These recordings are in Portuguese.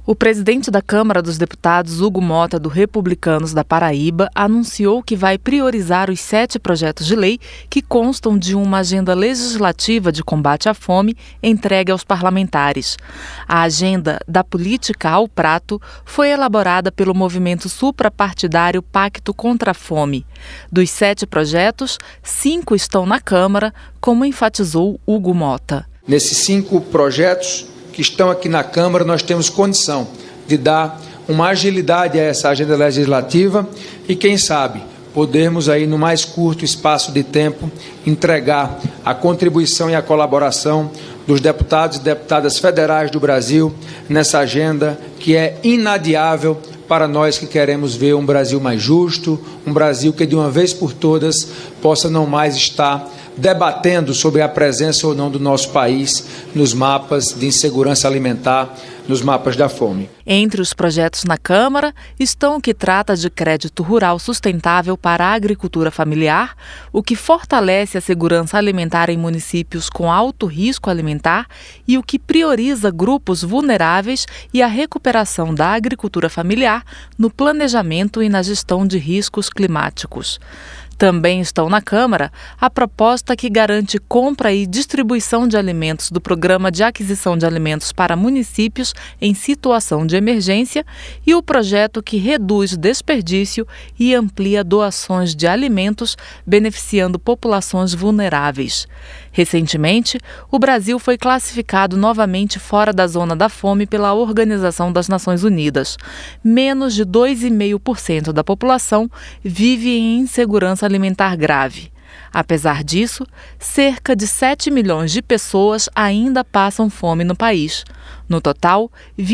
O presidente da Câmara dos Deputados, Hugo Mota, do Republicanos da Paraíba, anunciou que vai priorizar os 7 projetos de lei que constam de uma agenda legislativa de combate à fome entregue aos parlamentares. A agenda da política ao prato foi elaborada pelo movimento suprapartidário Pacto contra a Fome. Dos 7 projetos, 5 estão na Câmara, como enfatizou Hugo Mota. Nesses 5 projetos que estão aqui na Câmara, nós temos condição de dar uma agilidade a essa agenda legislativa e, quem sabe, podermos aí no mais curto espaço de tempo entregar a contribuição e a colaboração dos deputados e deputadas federais do Brasil nessa agenda que é inadiável para nós que queremos ver um Brasil mais justo, um Brasil que de uma vez por todas possa não mais estar debatendo sobre a presença ou não do nosso país nos mapas de insegurança alimentar, nos mapas da fome. Entre os projetos na Câmara estão o que trata de crédito rural sustentável para a agricultura familiar, o que fortalece a segurança alimentar em municípios com alto risco alimentar e o que prioriza grupos vulneráveis e a recuperação da agricultura familiar no planejamento e na gestão de riscos climáticos. Também estão na Câmara a proposta que garante compra e distribuição de alimentos do Programa de Aquisição de Alimentos para municípios em situação de emergência e o projeto que reduz desperdício e amplia doações de alimentos, beneficiando populações vulneráveis. Recentemente, o Brasil foi classificado novamente fora da zona da fome pela Organização das Nações Unidas. Menos de 2,5% da população vive em insegurança alimentar grave. Apesar disso, cerca de 7 milhões de pessoas ainda passam fome no país. No total,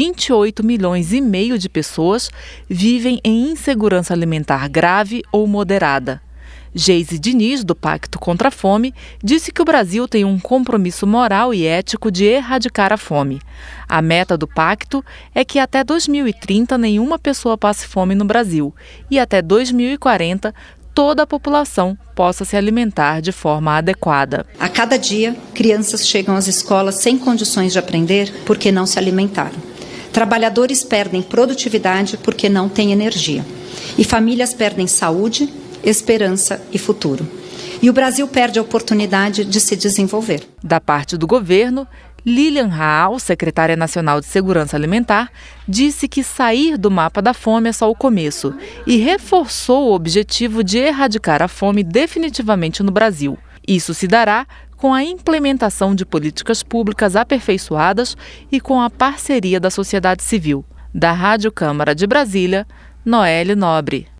28 milhões e meio de pessoas vivem em insegurança alimentar grave ou moderada. Geise Diniz, do Pacto contra a Fome, disse que o Brasil tem um compromisso moral e ético de erradicar a fome. A meta do pacto é que até 2030 nenhuma pessoa passe fome no Brasil e até 2040 toda a população possa se alimentar de forma adequada. A cada dia, crianças chegam às escolas sem condições de aprender porque não se alimentaram. Trabalhadores perdem produtividade porque não têm energia. E famílias perdem saúde, esperança e futuro. E o Brasil perde a oportunidade de se desenvolver. Da parte do governo, Lilian Raal, secretária nacional de Segurança Alimentar, disse que sair do mapa da fome é só o começo e reforçou o objetivo de erradicar a fome definitivamente no Brasil. Isso se dará com a implementação de políticas públicas aperfeiçoadas e com a parceria da sociedade civil. Da Rádio Câmara de Brasília, Noelle Nobre.